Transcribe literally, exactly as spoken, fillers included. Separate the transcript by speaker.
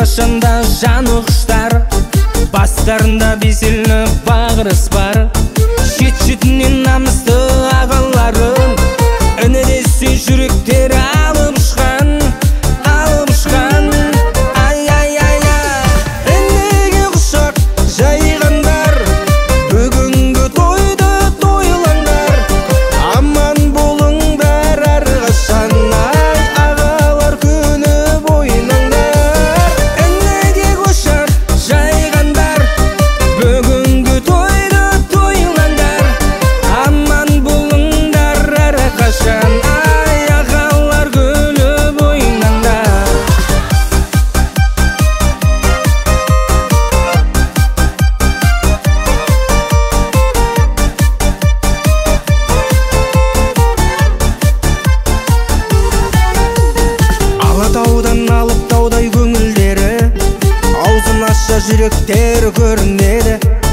Speaker 1: әрқашанда жаны құштар, бастарында беселі бағырыс бар. Шет-шетінен намысты ағаларын, іні десе жүректер алып ұшқан, алып ұшқан. Ай-ай-ай-ай, інеге құшақ жайғандар, бүгінгі тойды тойлаңдар. Аман болыңдар әрқашан, ай ағалар күліп ойнаңдар. Інеге құшақ жайғандар, бүгінгі тойды тойлаңдар. Аман болыңдар әрқашан, ай ағалар күліп ойнаңдар. Алатаудан алып таудай көңілдері, аузын ашса жүректері көрінеді.